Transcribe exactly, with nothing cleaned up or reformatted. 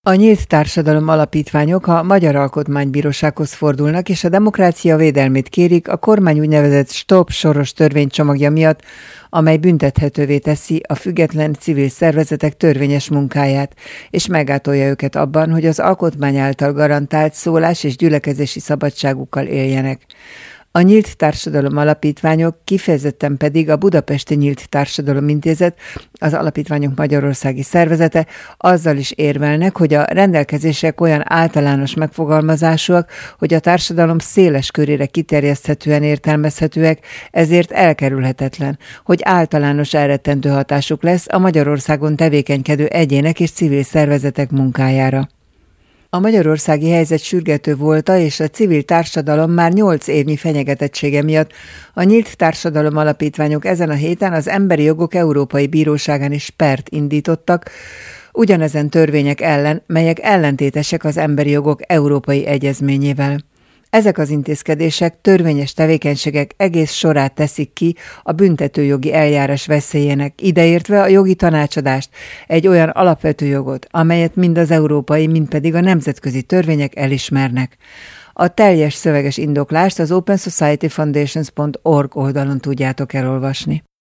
A Nyílt Társadalom alapítványok a Magyar Alkotmánybírósághoz fordulnak, és a demokrácia védelmét kérik a kormány úgynevezett Stop Soros törvénycsomagja miatt, amely büntethetővé teszi a független civil szervezetek törvényes munkáját, és meggátolja őket abban, hogy az alkotmány által garantált szólás- és gyülekezési szabadságukkal éljenek. A Nyílt Társadalom alapítványok, kifejezetten pedig a Budapesti Nyílt Társadalom Intézet, az Alapítványok Magyarországi Szervezete azzal is érvelnek, hogy a rendelkezések olyan általános megfogalmazásúak, hogy a társadalom széles körére kiterjeszthetően értelmezhetőek, ezért elkerülhetetlen, hogy általános elrettentő hatásuk lesz a Magyarországon tevékenykedő egyének és civil szervezetek munkájára. A magyarországi helyzet sürgető volta, és a civil társadalom már nyolc évnyi fenyegetettsége miatt a Nyílt Társadalom alapítványok ezen a héten az Emberi Jogok Európai Bíróságán is pert indítottak, ugyanezen törvények ellen, melyek ellentétesek az Emberi Jogok Európai Egyezményével. Ezek az intézkedések törvényes tevékenységek egész sorát teszik ki a büntetőjogi eljárás veszélyének, ideértve a jogi tanácsadást, egy olyan alapvető jogot, amelyet mind az európai, mind pedig a nemzetközi törvények elismernek. A teljes szöveges indoklást az open society foundations pont org oldalon tudjátok elolvasni.